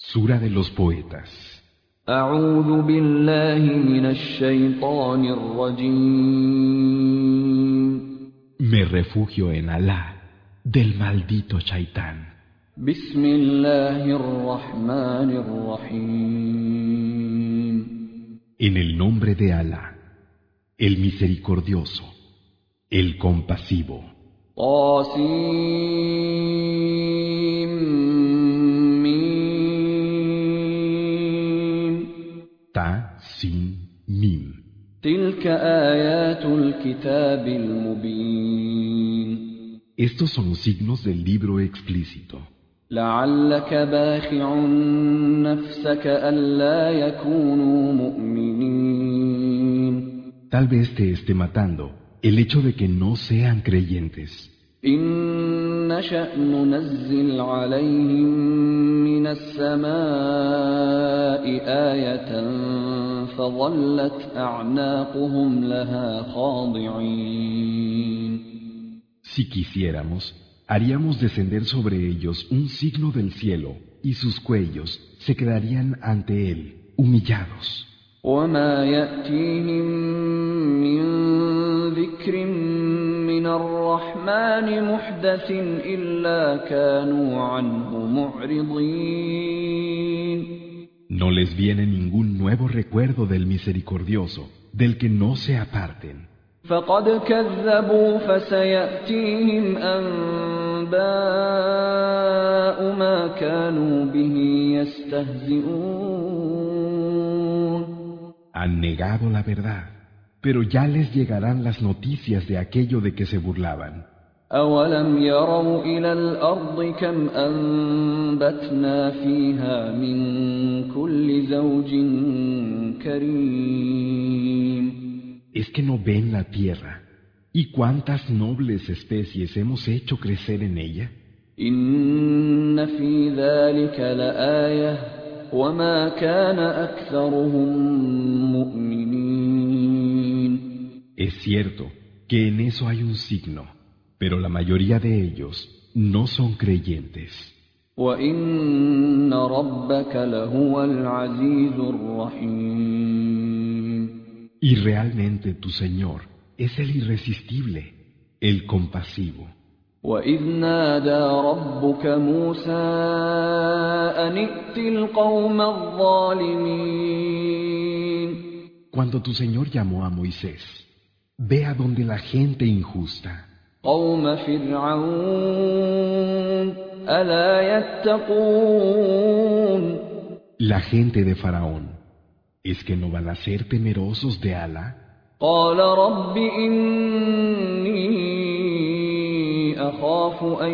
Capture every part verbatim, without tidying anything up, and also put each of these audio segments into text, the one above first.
Sura de los poetas. أعوذ بالله من الشيطان الرجيم. Me refugio en Alá del maldito Shaitán. بسم الله الرحمن الرحيم. En el nombre de Alá, el misericordioso, el compasivo. طاسيم Ta, Sin, Mim. تلك آيات الكتاب المبين. Estos son signos del libro explícito. لعلك باخع نفسك ألا يكونوا مؤمنين. Tal vez te esté matando el hecho de que no sean creyentes. إن نشأ ننزل عليهم من السماء آية فظلت أعناقهم لها خاضعين. Si quisiéramos, haríamos descender sobre ellos un signo del cielo y sus cuellos se quedarían ante él, humillados. وما يأتيهم من ذكر من الرحمن محدث إلا كانوا عنه معرضين. No les viene ningún nuevo recuerdo del misericordioso, del que no se aparten. فقد كذبوا فسيأتيهم أنباء ما كانوا به يستهزئون. Han negado la verdad, pero ya les llegarán las noticias de aquello de que se burlaban. أولم يروا إلى الأرض كم أنبتنا فيها من كل زوج كريم. ¿Es que no ven la tierra? ¿Y cuántas nobles especies hemos hecho crecer en ella? إن في ذلك لآية وما كان أكثرهم مؤمنين. Es cierto que en eso hay un signo, pero la mayoría de ellos no son creyentes. وإن ربك لهو العزيز الرحيم. Y realmente tu Señor es el irresistible, el compasivo. وإذ نادى ربك موسى أن ائت القوم الظالمين. Cuando tu Señor llamó a Moisés, ve a donde la gente injusta, قوم فرعون ألا يتقون. la gente de Faraón, ¿es que no van a ser temerosos de Alá? قال رب إني أخاف أن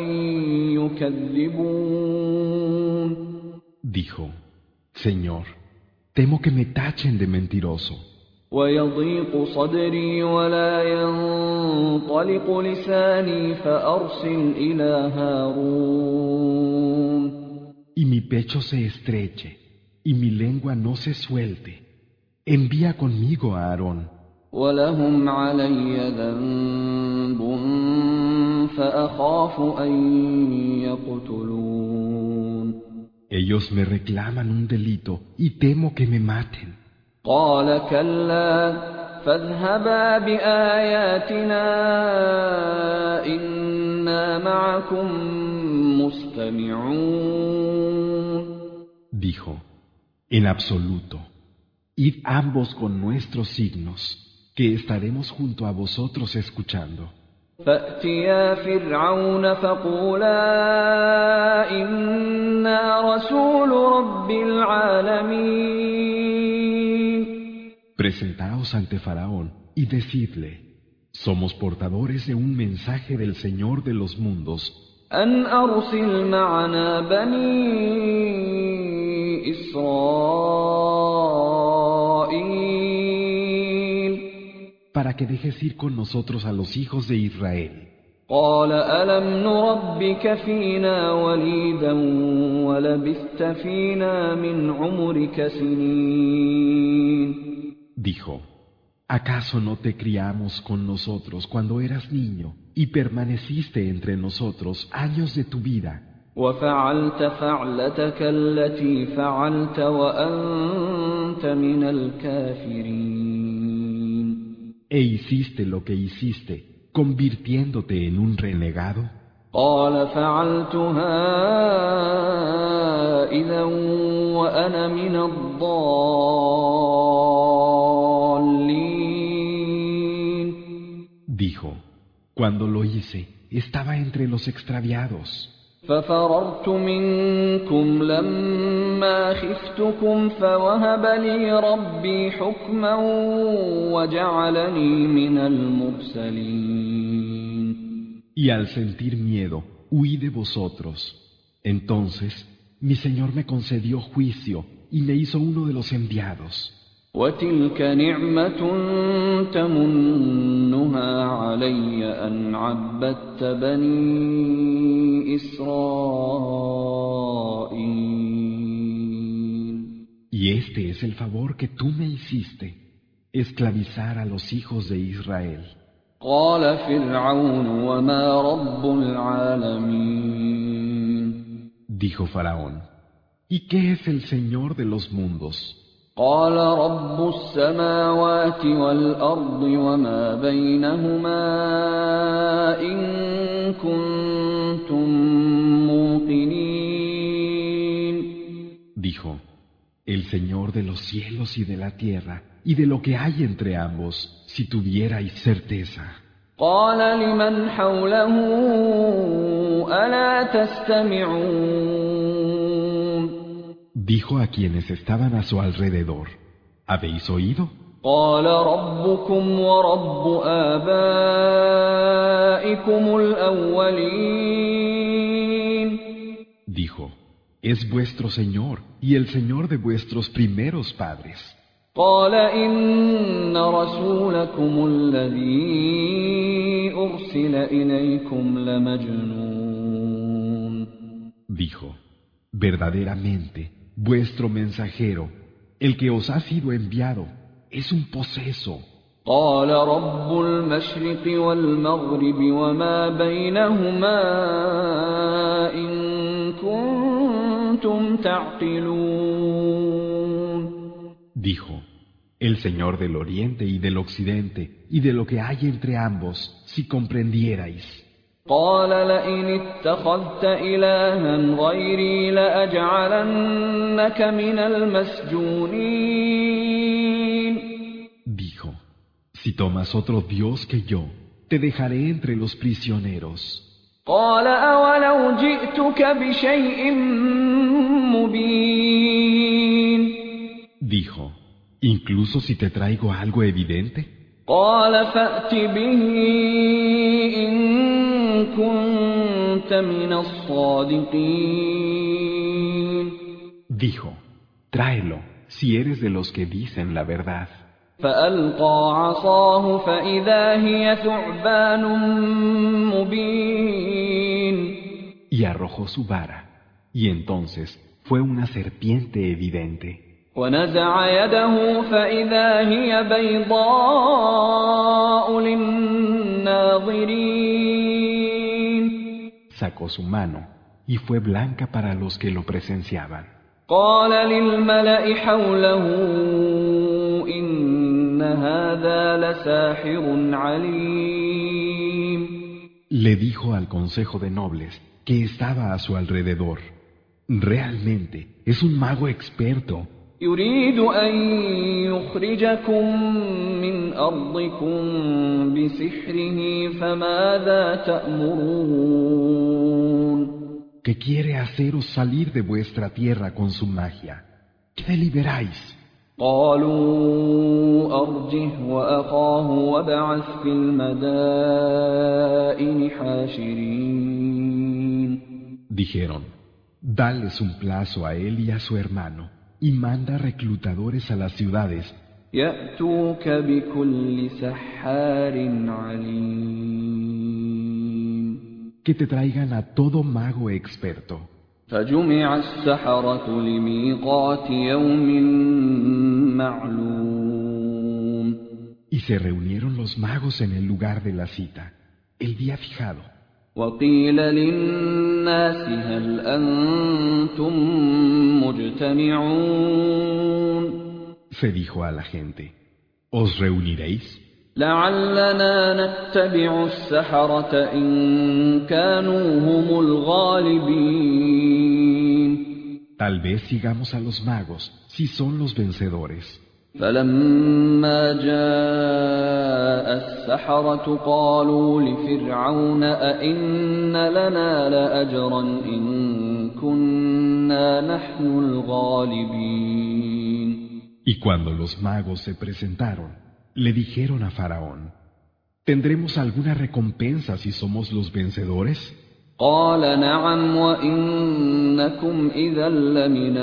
يكذبون. Dijo, Señor, temo que me tachen de mentiroso. ويضيق صدري ولا ينطلق لساني فأرسل إلى هارون. Y mi pecho se estreche, y mi lengua no se suelte. Envía conmigo a Aarón. ولهم علي ذنب فأخاف أن يقتلون. Ellos me reclaman un delito y temo que me maten. قال كلا فاذهبا بآياتنا إنا معكم مستمعون. Dijo, en absoluto, id ambos con nuestros signos, que estaremos junto a vosotros escuchando. فأتيا فرعون فقولا إنا رسول رب العالمين. Presentaos ante Faraón y decidle, somos portadores de un mensaje del Señor de los mundos. أن أرسل معنا بني إسرائيل. Para que dejes ir con nosotros a los hijos de Israel. قال ألم نربك فينا وليدا ولبثت فينا من عمرك سنين. Dijo, ¿acaso no te criamos con nosotros cuando eras niño y permaneciste entre nosotros años de tu vida? وفعلت فعلتك التي فعلت وأنت من الكافرين. E hiciste lo que hiciste, convirtiéndote en un renegado. قال فعلتها إذا وأنا من الضالين. Dijo, cuando lo hice, estaba entre los extraviados. ففررت منكم لما خفتكم فوهب لي ربي حكما وجعلني من المرسلين. Y al sentir miedo, huí de vosotros. Entonces, mi Señor me concedió juicio y me hizo uno de los enviados. وتلك نعمة تمنها علي أن عبدت بني إسرائيل. Y este es el favor que tú me hiciste, esclavizar a los hijos de Israel. قال فرعون وما رب العالمين. Dijo Faraón, ¿y qué es el Señor de los mundos? قال رب السماوات والأرض وما بينهما إن كنتم موقنين. Dijo, el Señor de los cielos y de la tierra y de lo que hay entre ambos, si tuvierais certeza. قال لمن حوله ألا تستمعون. Dijo a quienes estaban a su alrededor, ¿habéis oído? قال ربكم ورب آبائكم الأولين. Dijo, es vuestro Señor y el Señor de vuestros primeros padres. قال إن رسولكم الذي أرسل إليكم لمجنون. Dijo, verdaderamente, vuestro mensajero, el que os ha sido enviado, es un poseso. قال رب المشرق والمغرب وما بينهما إن كنتم تعقلون. Dijo, el Señor del Oriente y del Occidente y de lo que hay entre ambos, si comprendierais. قال لئن اتخذت إلها غيري لأجعلنك من المسجونين. Dijo, si tomas otro Dios que yo, te dejaré entre los prisioneros. قال أولو جئتك بشيء مبين. Dijo, incluso si te traigo algo evidente. قال فأت به إن كنت من الصادقين. Dijo, tráelo, si eres de los que dicen la verdad. فألقى عصاه فإذا هي ثعبان مبين. Y arrojó su vara, y entonces fue una serpiente evidente. ونزع يده فإذا هي بيضاء للناظرين. Sacó su mano, y fue blanca para los que lo presenciaban. قال للملأ حوله إن هذا لساحر عليم. Le dijo al consejo de nobles que estaba a su alrededor, realmente es un mago experto. يريد أن يخرجكم من أرضكم بسحره فماذا تأمرون. Que quiere haceros salir de vuestra tierra con su magia. ¿Qué deliberáis? قالوا أرجه وأخاه وابعث في المدائن حاشرين. Dijeron, dales un plazo a él y a su hermano, y manda reclutadores a las ciudades. يأتوك بكل سحار عليم. Que te traigan a todo mago experto. فجمع السحرة لميقات يوم معلوم. Y se reunieron los magos en el lugar de la cita, el día fijado. وقيل للناس هل أنتم مجتمعون Se dijo a la gente, ¿os reuniréis? لعلنا نتبع السحرة إن كانوا هم الغالبين Tal vez sigamos a los magos, si son los vencedores. فلما جاء السحرة قالوا لفرعون أئن لنا لأجرا إن كنا نحن الغالبين. Y cuando los magos se presentaron, le dijeron a Faraón, ¿tendremos alguna recompensa si somos los vencedores? قال نعم وإنكم إذا لمن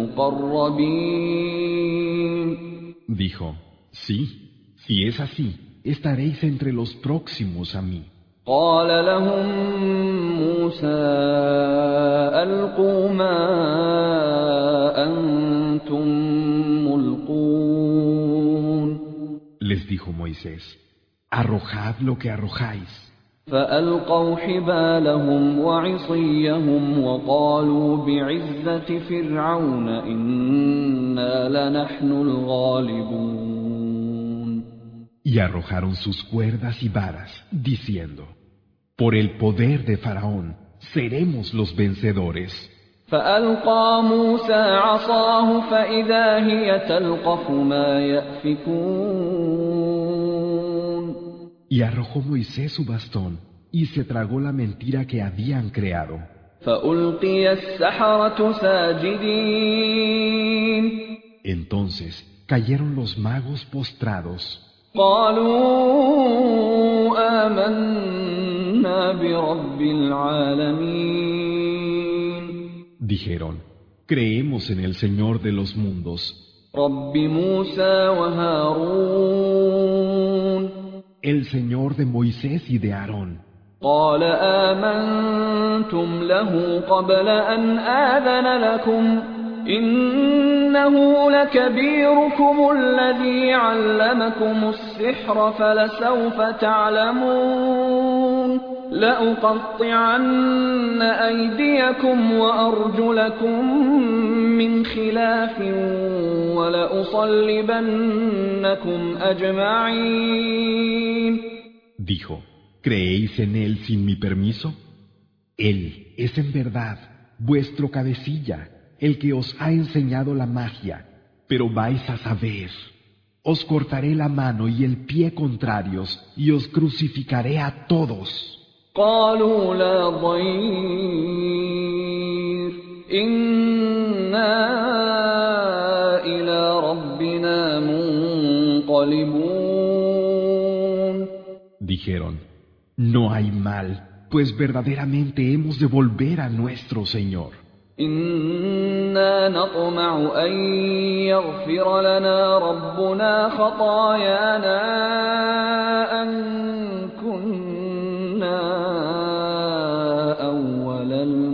المقربين. Dijo, sí, si es así, estaréis entre los próximos a mí. قال لهم موسى ألقوا ما أنتم ملقون. Les dijo Moisés, arrojad lo que arrojáis. فألقوا حبالهم وعصيهم وقالوا بعزة فرعون إنا لنحن الغالبون. Y arrojaron sus cuerdas y varas, diciendo, por el poder de Faraón, seremos los vencedores. فألقى موسى عصاه فإذا هي تلقف ما يأفكون. Y arrojó Moisés su bastón, y se tragó la mentira que habían creado. فألقي السحرة ساجدين. Entonces cayeron los magos postrados. قالوا آمنا برب العالمين. Dijeron, creemos en el Señor de los mundos, رب موسى وهارون. el Señor de Moisés y de Aarón. قال آمنتم له قبل أن آذن لكم إنه لكبيركم الذي علمكم السحر فلسوف تعلمون لأقطعن أيديكم وأرجلكم من خلاف ولأصلبنكم أجمعين. Dijo, ¿creéis en él sin mi permiso? Él es en verdad vuestro cabecilla, el que os ha enseñado la magia, pero vais a saber. Os cortaré la mano y el pie contrarios y os crucificaré a todos. قالوا لا ضير إنا إلى ربنا منقلبون. Dijeron, no hay mal, pues verdaderamente hemos de volver a nuestro Señor. إنا نطمع أن يغفر لنا ربنا خطايانا أن كنا أول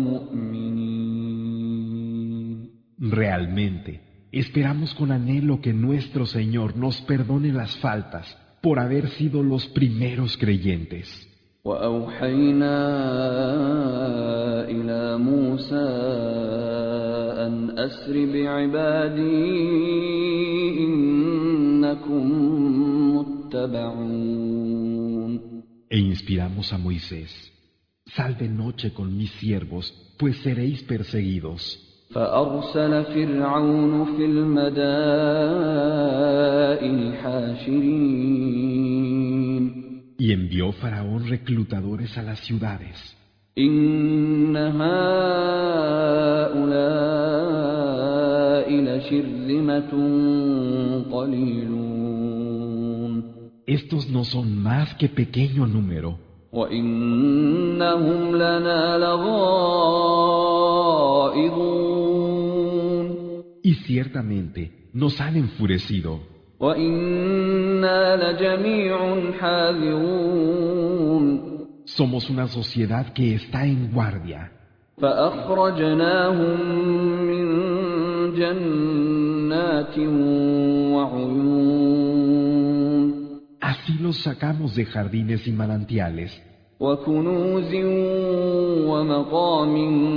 المؤمنين. Realmente, esperamos con anhelo que nuestro Señor nos perdone las faltas por haber sido los primeros creyentes. وأوحينا إلى موسى أن أسر بعبادي إنكم متبعون. E inspiramos a Moisés, sal de noche con mis siervos, pues seréis perseguidos. فأرسل فرعون في المدائن حاشرين. Y envió Faraón reclutadores a las ciudades. إن هؤلاء لشرذمة قليلون. Estos no son más que pequeño número. وإنهم لنا لغائظون. Y ciertamente nos han enfurecido. وإنا لجميع حاذرون. Somos una sociedad que está en guardia. فأخرجناهم من جنات وعيون. Así los sacamos de jardines y manantiales. وكنوز ومقام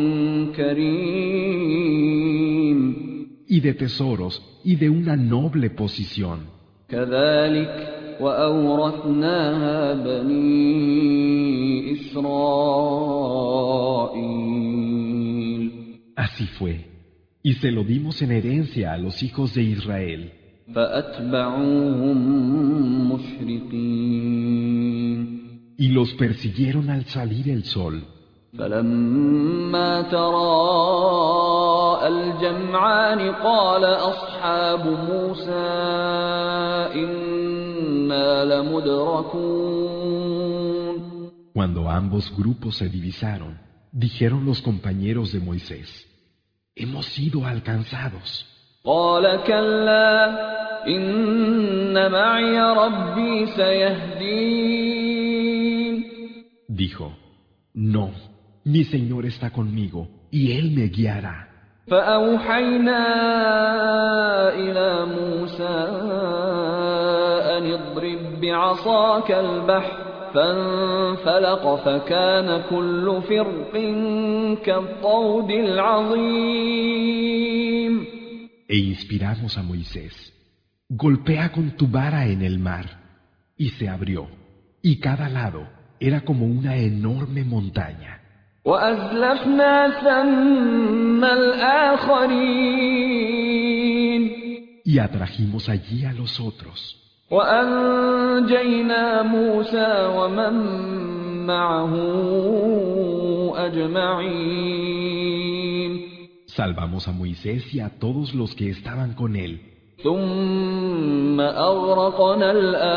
كريم y de tesoros y de una noble posición. كذلك وأورثناها بني إسرائيل Así fue, y se lo dimos en herencia a los hijos de Israel. فأتبعوهم مشرقين Y los persiguieron al salir el sol. فلما تراءى الجمعان قال أصحاب موسى إنا لمدركون. Cuando ambos grupos se divisaron, dijeron los compañeros de Moisés: hemos sido alcanzados. قال كلا إن معي ربي سيهدين. Dijo: no, mi Señor está conmigo y Él me guiará. فأوحينا إلى موسى أن اضرب بعصاك البحر فانفلق فكان كل فرق كالطود العظيم. E inspiramos a Moisés: golpea con tu vara en el mar, y se abrió, y cada lado era como una enorme montaña. وأزلفنا ثم الآخرين. Y atrajimos allí a los otros. وأنجينا موسى ومن معه أجمعين. Salvamos a Moisés y a todos los que estaban con él. ثم أغرقنا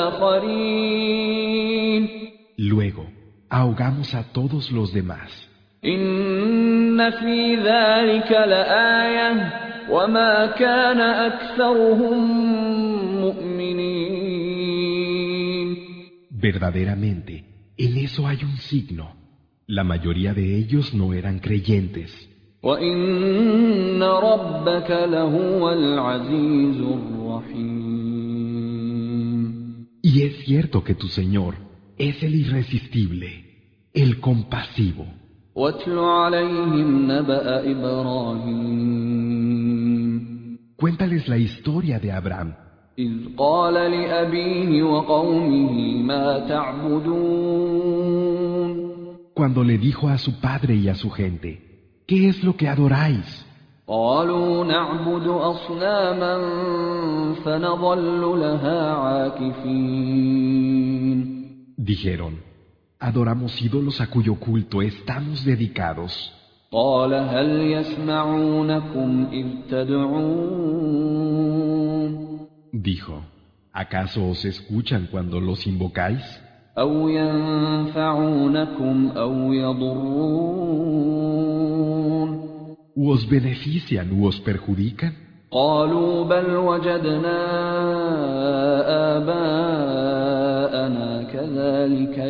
الآخرين. Luego, ahogamos a todos los demás. إن في ذلك لآية وما كان أكثرهم مؤمنين. Verdaderamente, en eso hay un signo. La mayoría de ellos no eran creyentes. وإن ربك لهو العزيز الرحيم. Y es cierto que tu Señor es el irresistible, el compasivo. واتل عليهم نبأ إبراهيم. Cuéntales la historia de Abraham. إذ قال لأبيه وقومه ما تعبدون. Cuando le dijo a su padre y a su gente: ¿qué es lo que adoráis? قالوا نعبد أصناما فنظل لها عاكفين. Dijeron: adoramos ídolos a cuyo culto estamos dedicados. قال هل يسمعونكم إذ تدعون. Dijo: ¿acaso os escuchan cuando los invocáis? أو ينفعونكم أو يضرون. ¿U os benefician u os perjudican? قالوا بل وجدنا آباءنا كذلك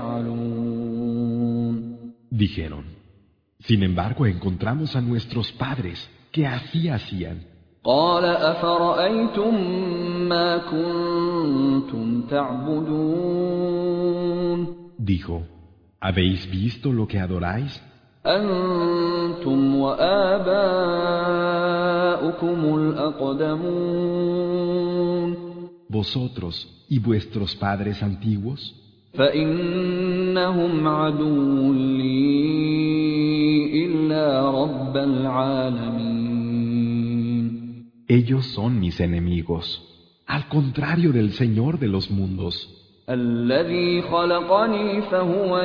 يفعلون. Dijeron: sin embargo encontramos a nuestros padres que así hacían. قال أفرأيتم ما كنتم تعبدون. Dijo: ¿habéis visto lo que adoráis? أنتم وآباؤكم الأقدمون. Vosotros y vuestros padres antiguos. فإنهم عدو لي إلا رب العالمين. Ellos son mis enemigos, al contrario del Señor de los mundos. الذي خلقني فهو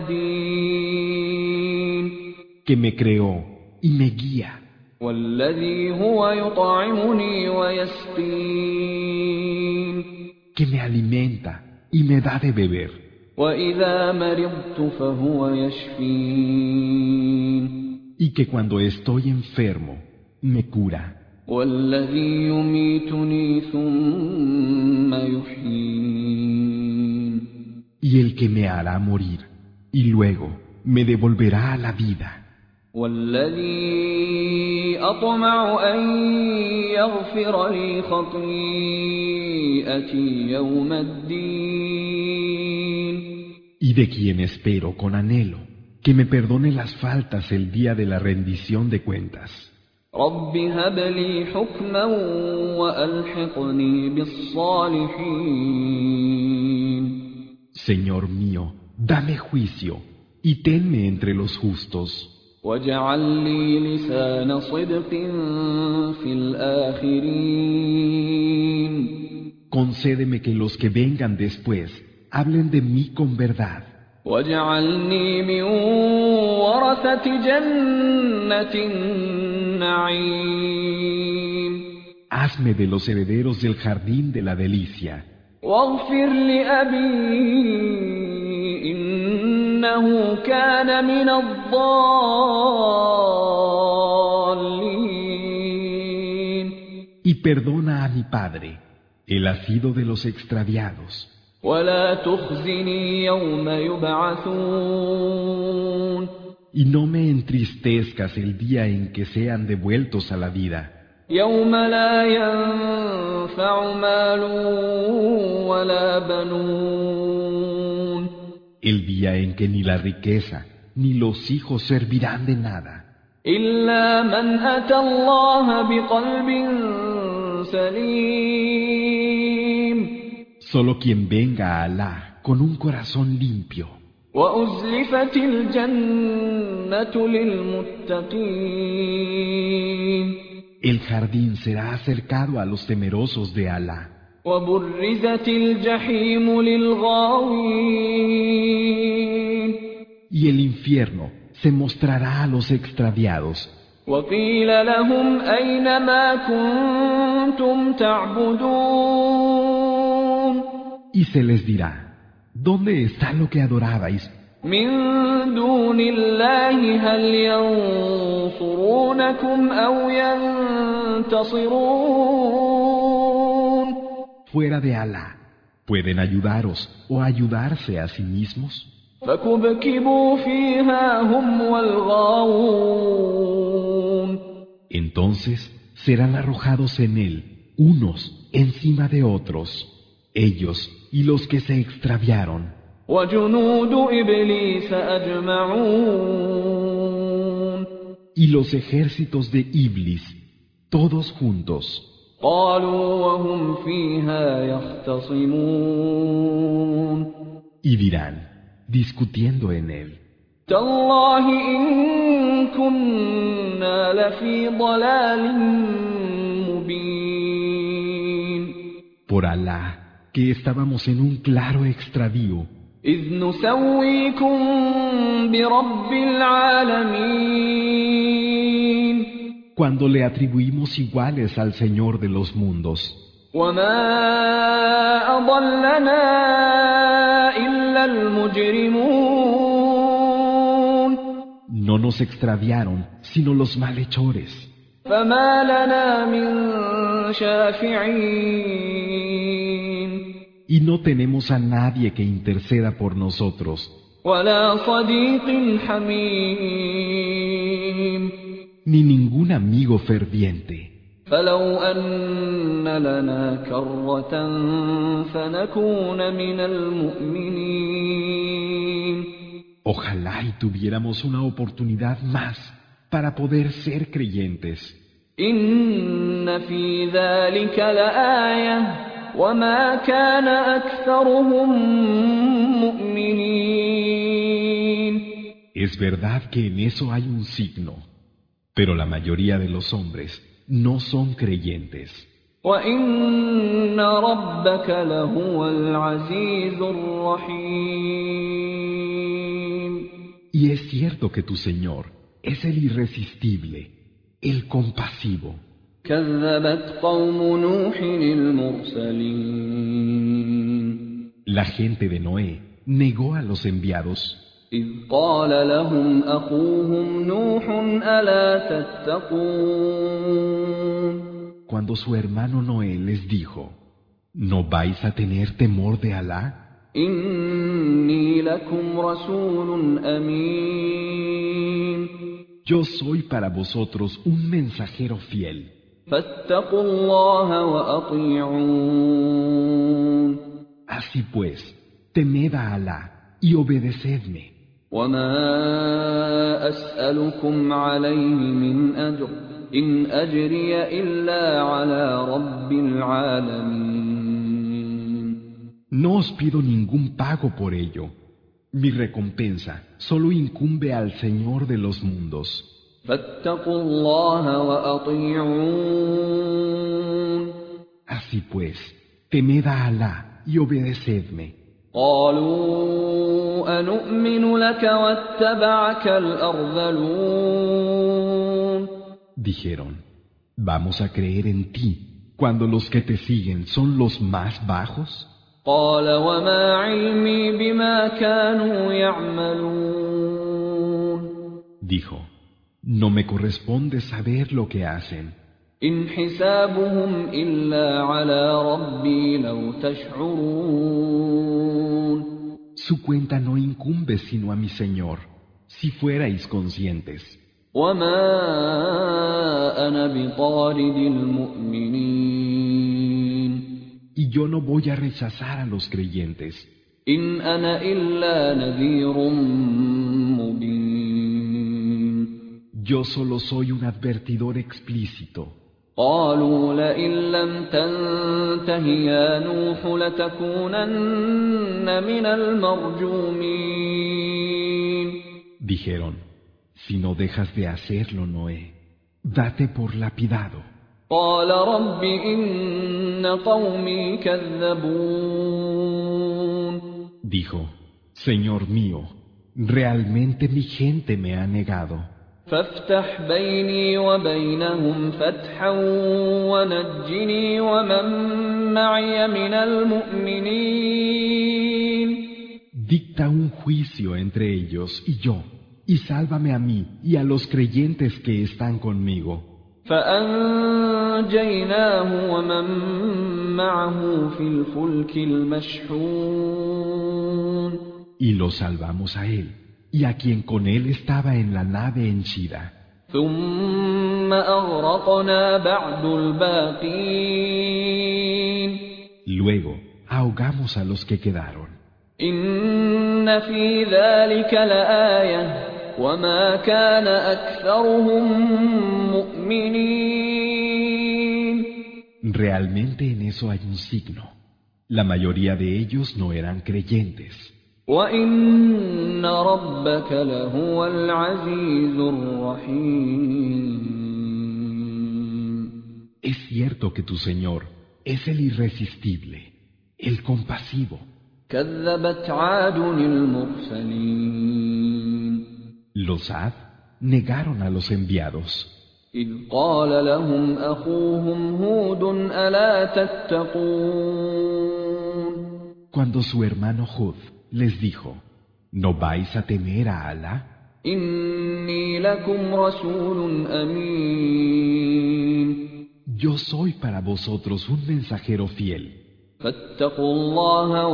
يهدين. Que me creó y me guía. والذي هو يطعمني ويسقين. Que me alimenta y me da de beber. وإذا مرضت فهو يشفين. Y que cuando estoy enfermo, me cura. والذي يميتني ثم يحيين. Y el que me hará morir, y luego me devolverá a la vida. والذي أطمع أن يغفر لي خطيئتي يوم الدين. y de quien espero con anhelo que me perdone las faltas el día de la rendición de cuentas. رب هب لي حكما وألحقني بالصالحين. Señor mío, dame juicio y tenme entre los justos. واجعل لي لسان صدق في الآخرين. Concédeme que los que vengan después hablen de mí con verdad. واجعلني من ورثة جنة النعيم. Hazme de los herederos del jardín de la delicia. واغفر لأبي إنه كان من الضالين. Y perdona a mi padre, él ha sido de los extraviados. ولا تخزني يوم يبعثون. Y no me entristezcas el día en que sean devueltos a la vida. يوم لا ينفع مال ولا بنون. El día en que ni la riqueza ni los hijos servirán de nada. إلا من أتى الله بقلب سليم. Solo quien venga a Alá con un corazón limpio. وأزلفت الجنة للمتقين. El jardín será acercado a los temerosos de Alá. وبرزت الجحيم للغاوين. Y el infierno se mostrará a los extraviados. وقيل لهم أين ما كنتم تعبدون. Y se les dirá, ¿dónde está lo que adorabais? من دون الله هل ينصرونكم أو ينتصرون. Fuera de Alá, ¿pueden ayudaros o ayudarse a sí mismos? فكبكبوا فيها هم والغاوون. Entonces serán arrojados en él, unos encima de otros, ellos y los que se extraviaron. وجنود إبليس أجمعون. Y los ejércitos de Iblis, todos juntos. قالوا وهم فيها يختصمون. Y dirán, discutiendo en él, تالله إن كنا لفي ضلال مبين. por Alá, que estábamos en un claro extravío, إذ نسويكم برب العالمين. cuando le atribuimos iguales al Señor de los mundos. وما أضلنا إلا المجرمون. No nos extraviaron, sino los malhechores. فما لنا من شافعين. Y no tenemos a nadie que interceda por nosotros, ولا صديق حميم. ni ningún amigo ferviente. فلو أن لنا كرة فنكون من المؤمنين. Ojalá y tuviéramos una oportunidad más para poder ser creyentes. إن في ذلك لآية وما كان أكثرهم مؤمنين. Es verdad que en eso hay un signo, pero la mayoría de los hombres no son creyentes. وإن ربك لهو العزيز الرحيم. Y es cierto que tu Señor es el irresistible, el compasivo. كذبت قوم نوح المرسلين. La gente de Noé negó a los enviados إذ قال لهم أخوهم نوح ألا تتقون. cuando su hermano Noé les dijo, ¿no vais a tener temor de Alá? إني لكم رسول أمين. Yo soy para vosotros un mensajero fiel. فاتقوا الله وأطيعون. Así pues, temed a Alá y obedecedme. وما أسألكم عليه من أجر إن أجري إلا على رب العالمين. No os pido ningún pago por ello. Mi recompensa solo incumbe al Señor de los mundos. فاتقوا الله وأطيعون. Así pues, temed a Alá y obedecedme. قالوا أنؤمن لك واتبعك الأرذلون. Dijeron, ¿vamos a creer en ti cuando los que te siguen son los más bajos? قال وما علمي بما كانوا يعملون. Dijo, no me corresponde saber lo que hacen. إن حسابهم إلا على ربي لو تشعرون. Su cuenta no incumbe sino a mi Señor, si fuerais conscientes. وما أنا بطارد المؤمنين. Y yo no voy a rechazar a los creyentes. إن أنا إلا نذير مبين. Yo solo soy un advertidor explícito. قالوا لئن لم تنته يا نوح لتكونن من المرجومين. Dijeron, si no dejas de hacerlo, Noé, date por lapidado. قال رب إن قومي كذبون. Dijo, Señor mío, realmente mi gente me ha negado. فافتح بيني وبينهم فتحا ونجني ومن معي من المؤمنين. Dicta un juicio entre ellos y yo, y sálvame a mí y a los creyentes que están conmigo. فأنجيناه ومن معه في الفلك المشحون. Y lo salvamos a él, y a quien con él estaba en la nave henchida. ثم أغرقنا بعد الباقين. Luego ahogamos a los que quedaron. إن في ذلك لآية وما كان أكثرهم مؤمنين. Realmente en eso hay un signo. La mayoría de ellos no eran creyentes. وإن ربك لهو العزيز الرحيم. Es cierto que tu Señor es el irresistible, el compasivo. كذبت عاد المرسلين. Los Ad negaron a los enviados. إذ قال لهم أخوهم هود ألا تتقون. Cuando su hermano Hud les dijo, ¿no vais a temer a Alá? إني لكم رسول أمين. Yo soy para vosotros un mensajero fiel. فاتقوا الله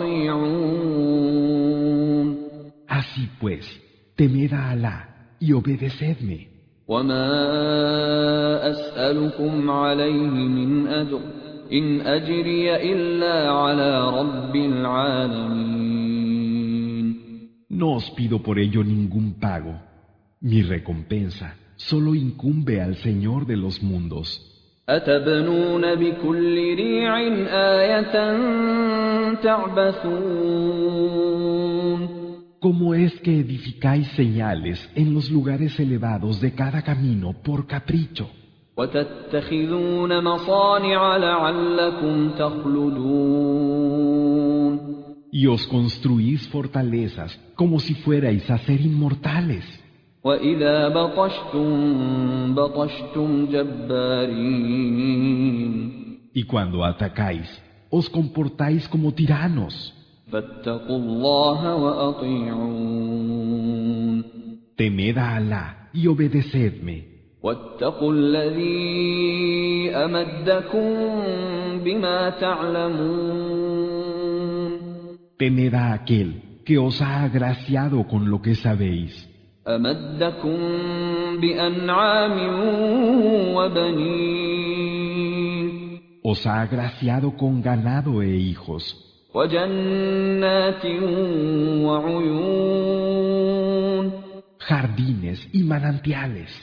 وأطيعون. Así pues, temed a Alá y obedecedme. وما أسألكم عليه من أجر إن أجري إلا على رب العالمين. No os pido por ello ningún pago. Mi recompensa solo incumbe al Señor de los mundos. أتبنون بكل ريع آية تعبثون. ¿Cómo es que edificáis señales en los lugares elevados de cada camino por capricho? وتتخذون مصانع لعلكم تخلدون. Y os construís fortalezas como si fuerais a ser inmortales. وإذا بطشتم بطشتم جبارين. Y cuando atacáis, os comportáis como tiranos. فاتقوا الله وأطيعون. Temed a Alá y obedecedme. واتقوا الذي أمدكم بما تعلمون. Temed a aquel que os ha agraciado con lo que sabéis. أمدكم بأنعام وبنين. Os ha agraciado con ganado e hijos. وجنات وعيون jardines y manantiales.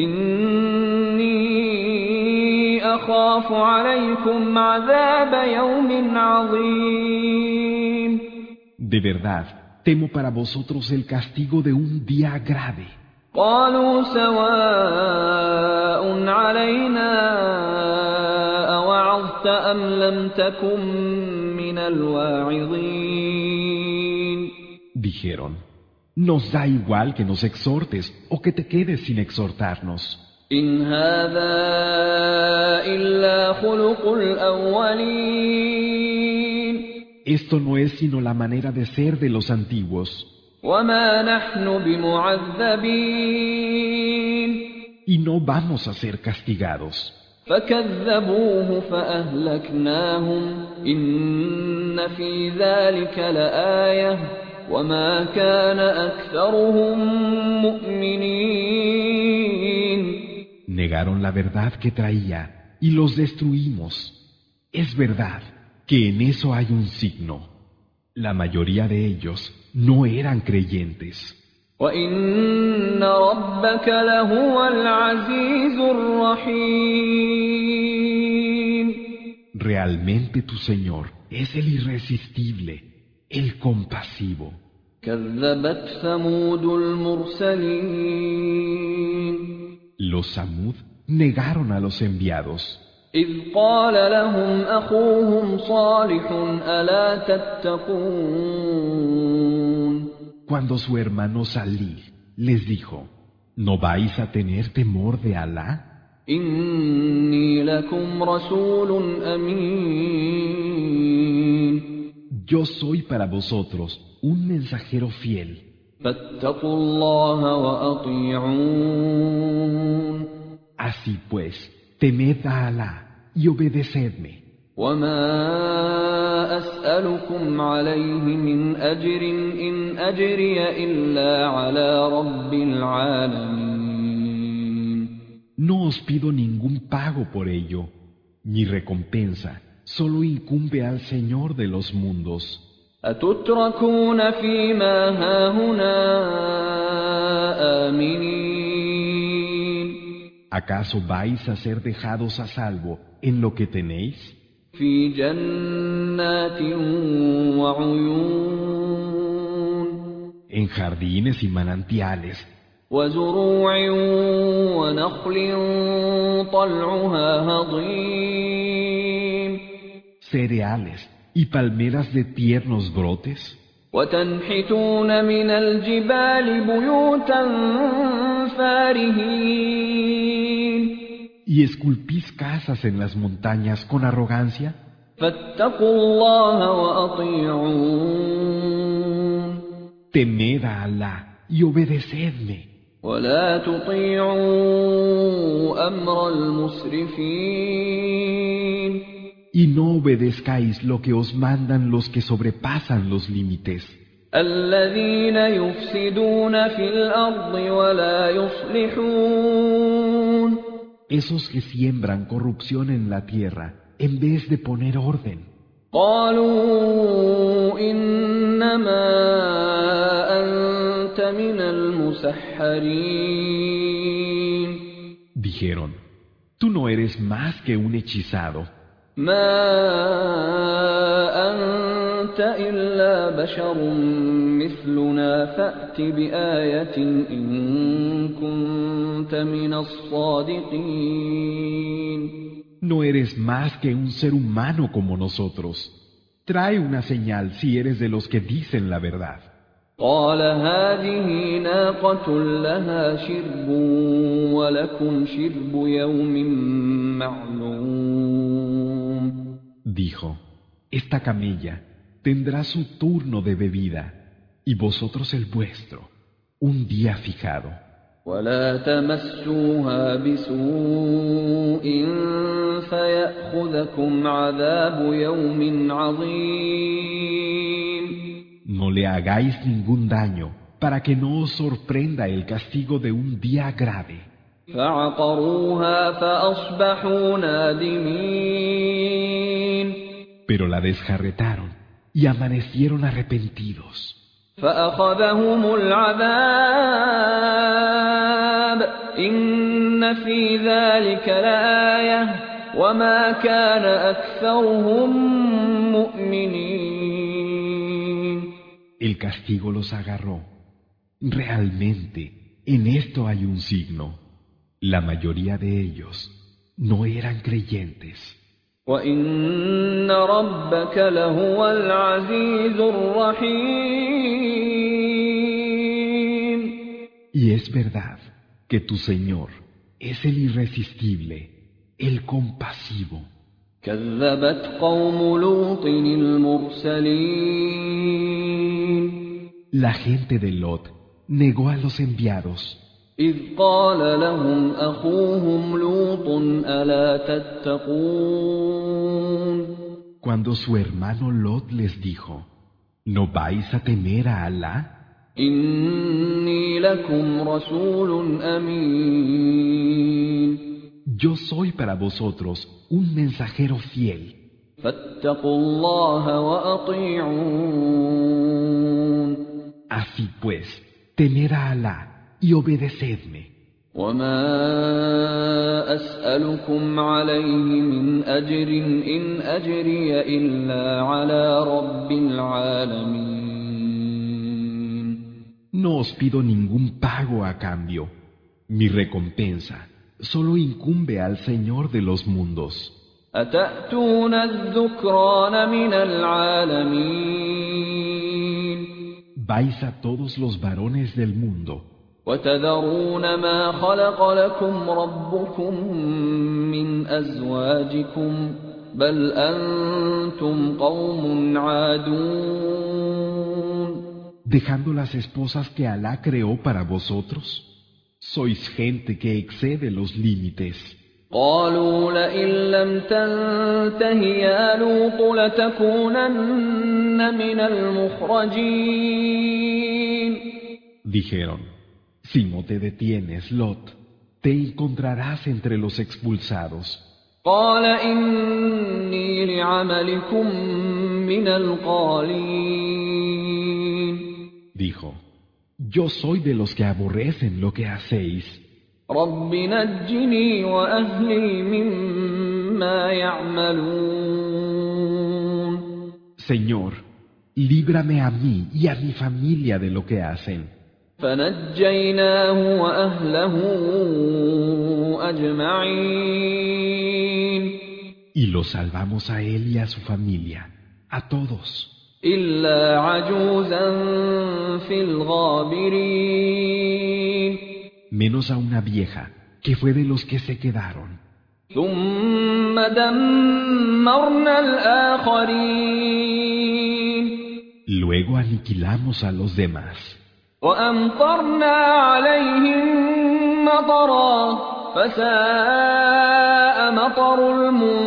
إني أخاف عليكم عذاب يوم عظيم. De verdad, temo para vosotros el castigo de un día grave. قالوا سواء علينا أوعظت أم لم تكن من الواعظين. Dijeron, nos da igual que nos exhortes o que te quedes sin exhortarnos. إن هذا إلا خلق الأولين. Esto no es sino la manera de ser de los antiguos. وما نحن بمعذبين. Y no vamos a ser castigados. فكذبوه فأهلكناهم إن في ذلك لآية وما كان أكثرهم مؤمنين. Negaron la verdad que traía y los destruimos. Es verdad que en eso hay un signo. La mayoría de ellos no eran creyentes. وَإِنَّ رَبَّكَ لَهُوَ الْعَزِيزُ الرَّحِيمُ. Realmente tu Señor es el irresistible, el compasivo. كَذَّبَتْ ثَمُودُ الْمُرْسَلِينَ. Los Samud negaron a los enviados. إِذْ قَالَ لَهُمْ أَخُوهُمْ صَالِحٌ أَلَا تَتَّقُونَ. Cuando su hermano Salih les dijo, ¿no vais a tener temor de Alá? إِنِّي لَكُمْ رَسُولٌ أَمِينٌ. Yo soy para vosotros un mensajero fiel. فَاتَّقُوا اللَّهَ وَأَطِيعُونِ. Así pues, temed a Alá y obedecedme. وَمَا أَسْأَلُكُمْ عَلَيْهِ مِنْ أَجْرٍ إِنْ أَجْرِيَ إِلَّا عَلَى رَبِّ الْعَالَمِينَ. No os pido ningún pago por ello. Mi recompensa solo incumbe al Señor de los mundos. أَتُتْرَكُونَ فِي مَا هَاهُنَا آمِنِينَ. ¿Acaso vais a ser dejados a salvo en lo que tenéis? في جنات وعيون. En jardines y manantiales. وزروع ونخل طلعها هضيم. Cereales y palmeras de tiernos brotes. وتنحتون من الجبال بيوتا فارهين. ¿Y esculpís casas en las montañas con arrogancia? فاتقوا الله وأطيعون. Temed a Alá y obedecedme. ولا تطيعوا أمر المسرفين. Y no obedezcáis lo que os mandan los que sobrepasan los límites. الذين يفسدون في الأرض ولا يصلحون. Esos que siembran corrupción en la tierra en vez de poner orden. قالوا إنما أنت من المسحرين. Dijeron, tú no eres más que un hechizado. ما أنت إلا بشر مثلنا فأت بآية إن كنت من الصادقين. No eres más que un ser humano como nosotros. Trae una señal si eres de los que dicen la verdad. قال هذه ناقة لها شرب ولكم شرب يوم معلوم. Dijo, esta camella tendrá su turno de bebida y vosotros el vuestro, un día fijado. ولا تمسوها بسوء فيأخذكم عذاب يوم عظيم. No le hagáis ningún daño para que no os sorprenda el castigo de un día grave. فعقروها فأصبحوا نادمين. Pero la desjarretaron y amanecieron arrepentidos. فأخذهم العذاب إن في ذلك لآية وما كان أكثرهم مؤمنين. El castigo los agarró. Realmente, en esto hay un signo. La mayoría de ellos no eran creyentes. وَإِنَّ رَبَّكَ لَهُوَ الْعَزِيزُ الرَّحِيمُ. Y es verdad que tu Señor es el irresistible, el compasivo. كَذَّبَتْ قَوْمُ لُوطٍ الْمُرْسَلِينَ. La gente de Lot negó a los enviados. إِذْ قَالَ لَهُمْ أَخُوهُمْ لُوطٌ أَلَا تَتَّقُونَ. Cuando su hermano Lot les dijo, ¿no vais a temer a Alá? إِنِّي لَكُمْ رَسُولٌ أَمِينٌ. Yo soy para vosotros un mensajero fiel. فَاتَّقُوا اللَّهَ وَأَطِيعُونِ. Así pues, temed a Alá y obedecedme. وَمَا أَسْأَلُكُمْ عَلَيْهِ مِنْ أَجْرٍ إِنْ أَجْرِيَ إِلَّا عَلَى رَبِّ الْعَالَمِينَ. No os pido ningún pago a cambio. Mi recompensa solo incumbe al Señor de los mundos. أَتَأْتُونَ الذُّكْرَانَ مِنَ الْعَالَمِينَ. Vais a todos los varones del mundo. وَتَذَرُونَ مَا خَلَقَ لَكُمْ رَبُّكُم مِّنْ أَزْوَاجِكُمْ بَلْ أَنْتُمْ قَوْمٌ عَادُونَ. Dejando las esposas que Alá creó para vosotros, sois gente que excede los límites. قالوا لئن لم تنته يا لوط لتكونن من المخرجين. Dijeron, si no te detienes, Lot, te encontrarás entre los expulsados. قال إني لعملكم من القالين. Dijo, yo soy de los que aborrecen lo que hacéis. رب نجني وأهلي مما يعملون. Señor, líbrame a mí y a mi familia de lo que hacen. فنجيناه وأهله أجمعين. Y lo salvamos a él y a su familia, a todos. إلا عجوزا في الغابرين. Menos a una vieja, que fue de los que se quedaron. ثم دمرنا الآخرين. Luego aniquilamos a los demás. وأمطرنا عليهم مطرا فساء مطر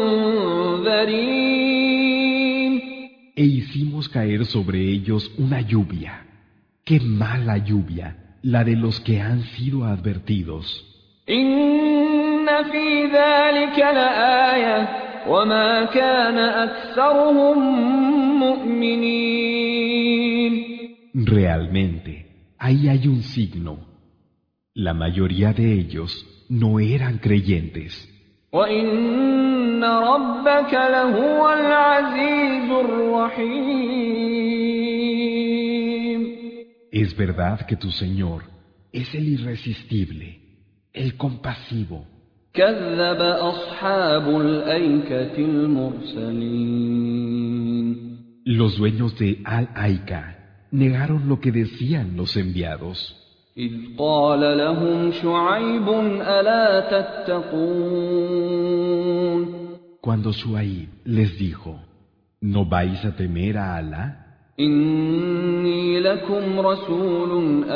المنذرين. E hicimos caer sobre ellos una lluvia. ¡Qué mala lluvia! La de los que han sido advertidos. إن في ذلك لآية وما كان أكثرهم مؤمنين. Realmente, ahí hay un signo. La mayoría de ellos no eran creyentes. وإن ربك لهو العزيز الرحيم. Es verdad que tu Señor es el irresistible, el compasivo. كذب أصحاب الأيكة المرسلين. Los dueños de Al-Aika negaron lo que decían los enviados. إذ قال لهم شعيب ألا تتقون. Cuando Shuaib les dijo, ¿no vais a temer a Alá? إني لكم رسول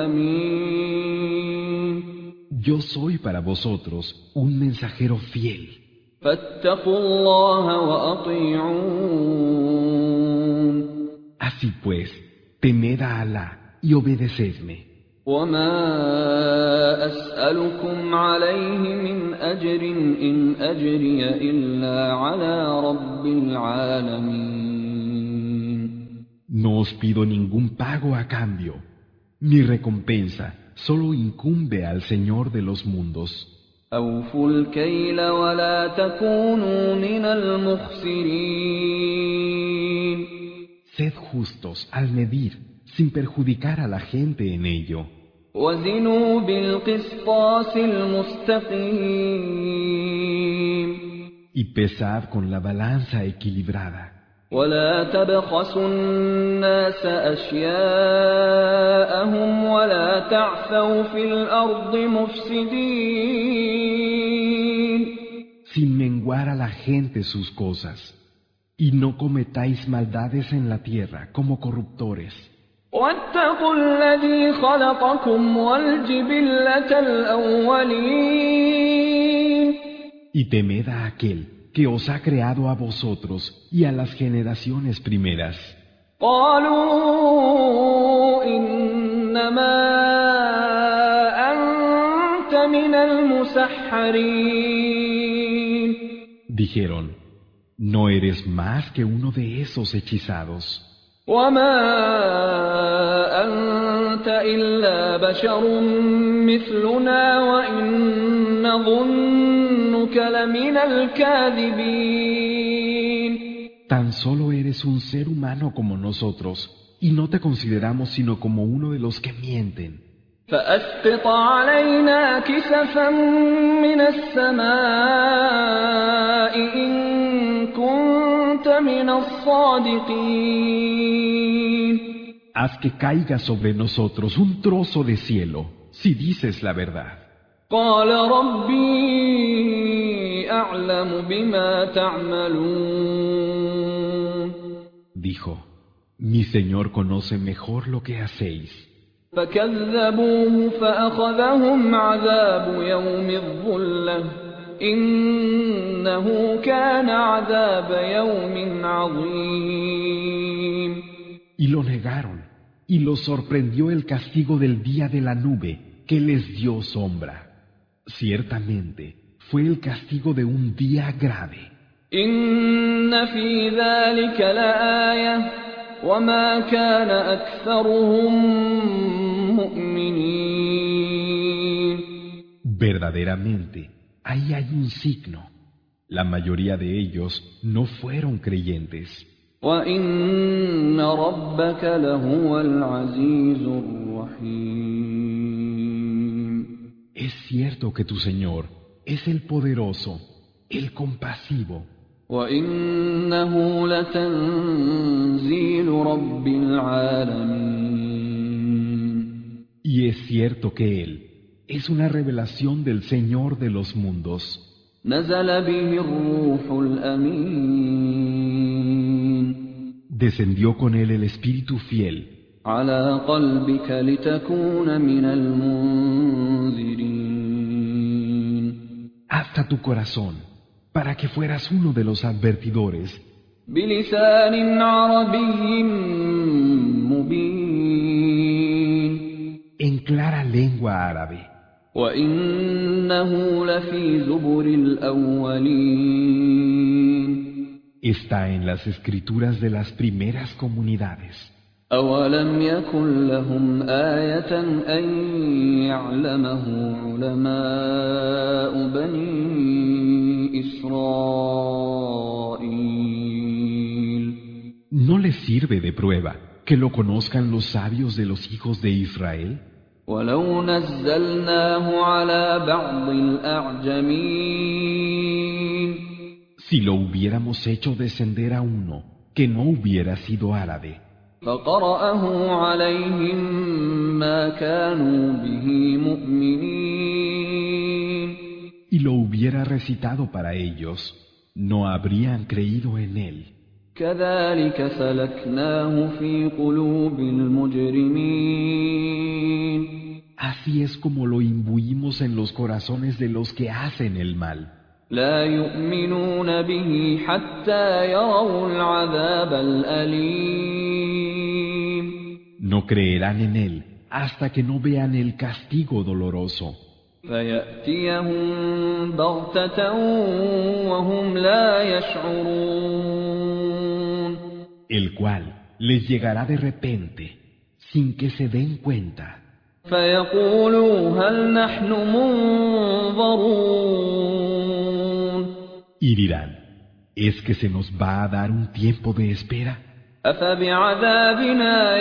أمين. Yo soy para vosotros un mensajero fiel. فاتقوا الله وأطيعون. Así pues, temed a Alá y obedecedme. وما أسألكم عليه من أجر إن أجري إلا على رب العالمين. No os pido ningún pago a cambio. Mi recompensa solo incumbe al Señor de los mundos. أوفوا الكيل ولا تكونوا من المخسرين. Sed justos al medir, sin perjudicar a la gente en ello. وزنوا بالقسطاس المستقيم. Y pesad con la balanza equilibrada. ولا تبخسوا الناس أشياءهم ولا تعثوا في الأرض مفسدين. Sin menguar a la gente sus cosas. Y no cometáis maldades en la tierra como corruptores. واتقوا الذي خلقكم والجبلة الأولين. Y temed a aquel que os ha creado a vosotros y a las generaciones primeras. قالوا إنما أنت من المسحرين. Dijeron, no eres más que uno de esos hechizados. وما أنت إلا بشر مثلنا وإن نظنك لمن الكاذبين. Tan solo eres un ser humano como nosotros, y no te consideramos sino como uno de los que mienten. فأسقط علينا كسفا من السماء إن كنت من الصادقين. Haz que caiga sobre nosotros un trozo de cielo, si dices la verdad. قال ربي أعلم بما تعملون. Dijo, mi Señor conoce mejor lo que hacéis. فكذبوه فأخذهم عذاب يوم الظلة إنه كان عذاب يوم عظيم. Y lo negaron, y los sorprendió el castigo del día de la nube, que les dio sombra. Ciertamente, fue el castigo de un día grave. إن في ذلك لآية وما كان أكثرهم مؤمنين. Verdaderamente, ahí hay un signo. La mayoría de ellos no fueron creyentes. وإن ربك لهو العزيز الرحيم. Es cierto que tu Señor es el poderoso, el compasivo. وإنه لتنزيل رب العالمين. Y es cierto que Él es una revelación del Señor de los mundos. نزل به الروح الأمين. Descendió con Él el Espíritu fiel. على قلبك لتكون من المنذرين. Hasta tu corazón, para que fueras uno de los advertidores. بلسان عربي مبين. En clara lengua árabe. وإنه لفي زبر الأولين. Está en las escrituras de las primeras comunidades. أولم يكن لهم آية أن يعلمه علماء بني إسرائيل. ¿No les sirve de prueba que lo conozcan los sabios de los hijos de Israel? ولو نزلناه على بعض الأعجمين. Si lo hubiéramos hecho descender a uno que no hubiera sido árabe. فقرأه عليهم ما كانوا به مؤمنين. Y lo hubiera recitado para ellos, no habrían creído en él. كذلك سلكناه في قلوب المجرمين. Así es como lo imbuimos en los corazones de los que hacen el mal. لا يؤمنون به حتى يروا العذاب الأليم. No creerán en él hasta que no vean el castigo doloroso. فيأتيهم بغتة وهم لا يشعرون. El cual les llegará de repente, sin que se den cuenta. فيقولوا هل نحن منظرون Y dirán, ¿es que se nos va a dar un tiempo de espera? أفبعذابنا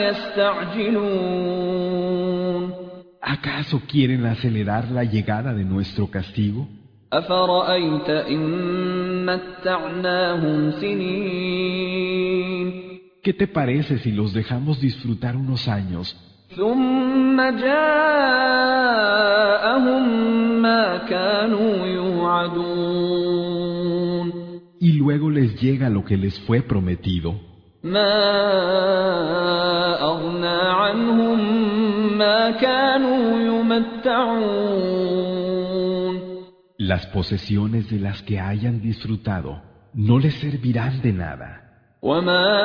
يستعجلون ¿Acaso quieren acelerar la llegada de nuestro castigo? أفرأيت إن متعناهم سنين ¿Qué te parece si los dejamos disfrutar unos años ثم جاءهم ما كانوا يوعدون y luego les llega lo que les fue prometido? ما أغنى عنهم ما كانوا يمتعون Las posesiones de las que hayan disfrutado no les servirán de nada. وما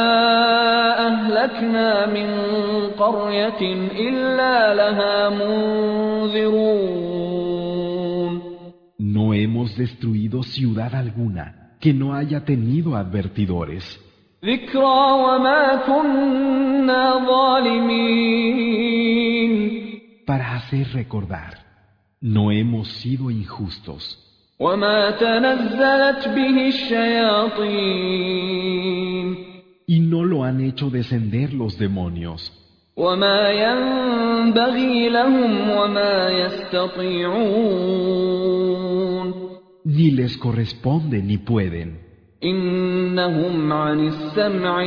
أهلكنا من قرية إلا لها منذرون No hemos destruido ciudad alguna que no haya tenido advertidores. ذكرى وما كنا ظالمين Para hacer recordar, no hemos sido injustos. وما تنزلت به الشياطين Y no lo han hecho descender los demonios. وما ينبغي لهم وما يستطيعون Ni les corresponde ni pueden. إنهم عن السمع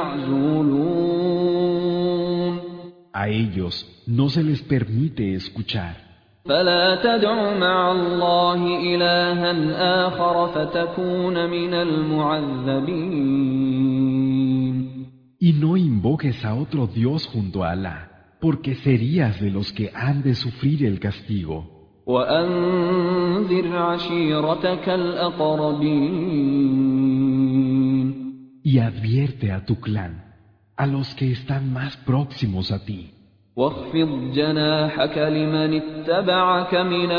لمعزولون A ellos no se les permite escuchar. فلا تدع مع الله إلها آخر فتكون من المعذبين Y no invoques a otro Dios junto a Alá, porque serías de los que han de sufrir el castigo. وأنذر عشيرتك الأقربين Y advierte a tu clan, a los que están más próximos a ti. واخفض جناحك لمن اتبعك من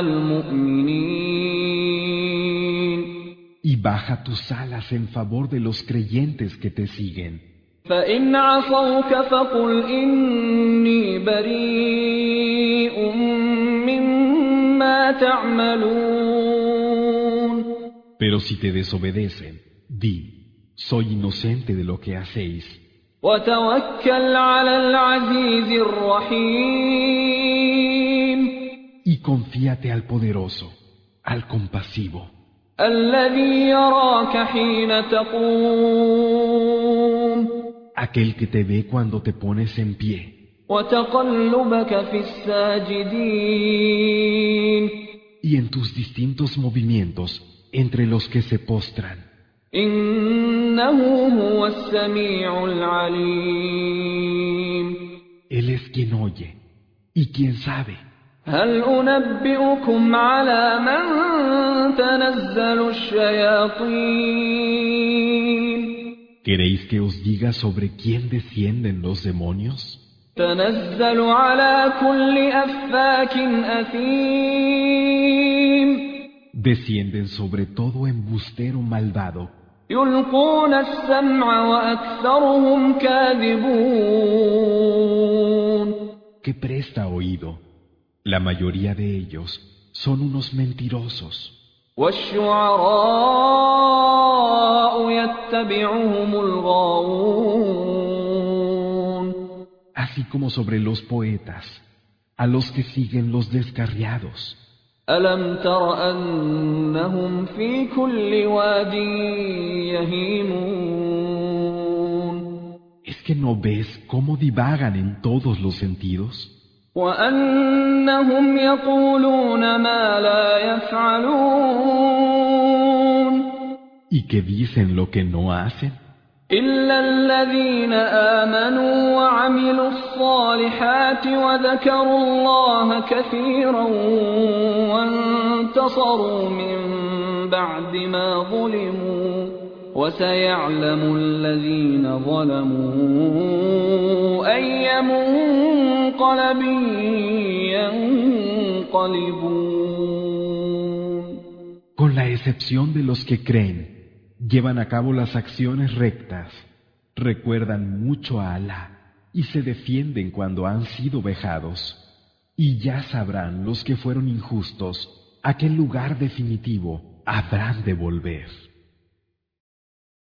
المؤمنين Y baja tus alas en favor de los creyentes que te siguen. فإن عصوك فقل إني بريء مما تعملون Pero si te desobedecen, di, soy inocente de lo que hacéis. وتوكل على العزيز الرحيم Y confíate al poderoso, al compasivo, الذي يراك حين تقوم aquel que te ve cuando te pones en pie وتقلبك في الساجدين y en tus distintos movimientos entre los que se postran. إنه هو السميع العليم Él es quien oye y quien sabe. هل أنبئكم على من تنزل الشياطين ¿Queréis que os diga sobre quién descienden los demonios? تنزل على كل أفاك أثيم Descienden sobre todo embustero malvado, يلقون السمع وأكثرهم كاذبون que presta oído. La mayoría de ellos son unos mentirosos. والشعراء يتبعهم الغاوون Así como sobre los poetas, a los que siguen los descarriados. ألم تر أنهم في كل واد يهيمون ¿Es que no ves cómo divagan en todos los sentidos? وأنهم يقولون ما لا يفعلون ¿Y que dicen lo que no hacen? إلا الذين آمنوا وعملوا الصالحات وذكروا الله كثيرا وانتصروا من بعد ما ظلموا وسيعلم الذين ظلموا أي منقلب ينقلبون. Con la excepción de los que creen, llevan a cabo las acciones rectas, recuerdan mucho a Alá y se defienden cuando han sido vejados. Y ya sabrán los que fueron injustos a qué lugar definitivo habrán de volver.